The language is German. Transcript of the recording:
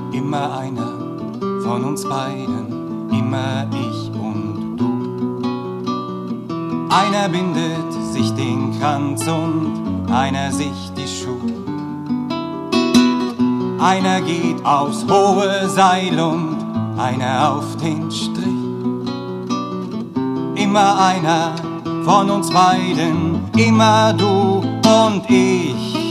Immer einer von uns beiden, immer ich und du. Einer bindet sich den Kranz und einer sich die Schuhe. Einer geht aufs hohe Seil und einer auf den Strich. Immer einer von uns beiden, immer du und ich.